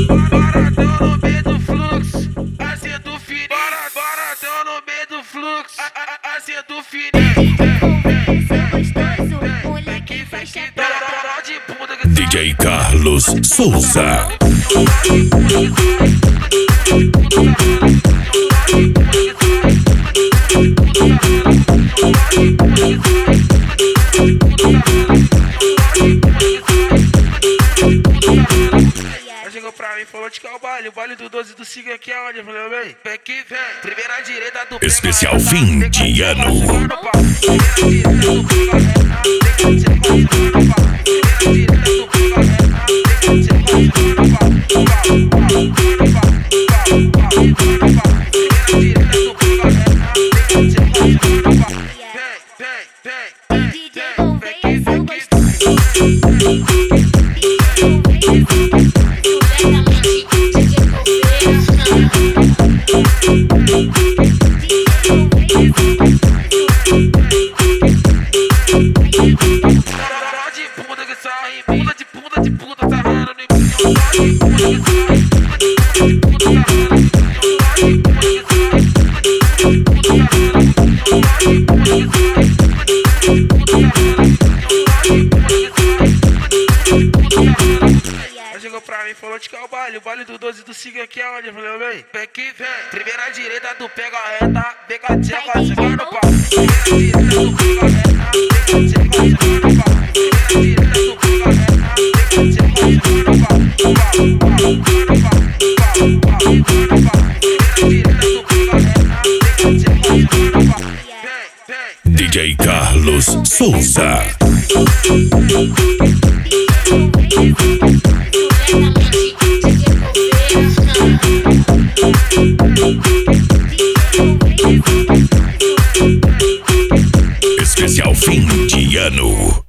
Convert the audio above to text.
Paradão no meio do fluxo, assim do fininho. Paradão no meio do fluxo, assim do fininho. Moleque faz que dá de bunda que DJ Carlos Souza. Ela chegou pra mim e falou de que é o baile do 12 do Siga aqui é onde? Eu falei, vem, vem que vem. Primeira direita do Especial fim de ano. Ela chegou pra mim e falou de que é o baile do 12 do Siga aqui é onde? Eu falei, vem, vem que vem. Primeira direita do pega a reta, pega a tcheca, chega no pau. Primeira direita do pega a reta, pega a tcheca, chega no pau. Primeira direita do pega a reta, pega a tcheca, chega no pau. DJ Carlos Souza. Especial fim de ano.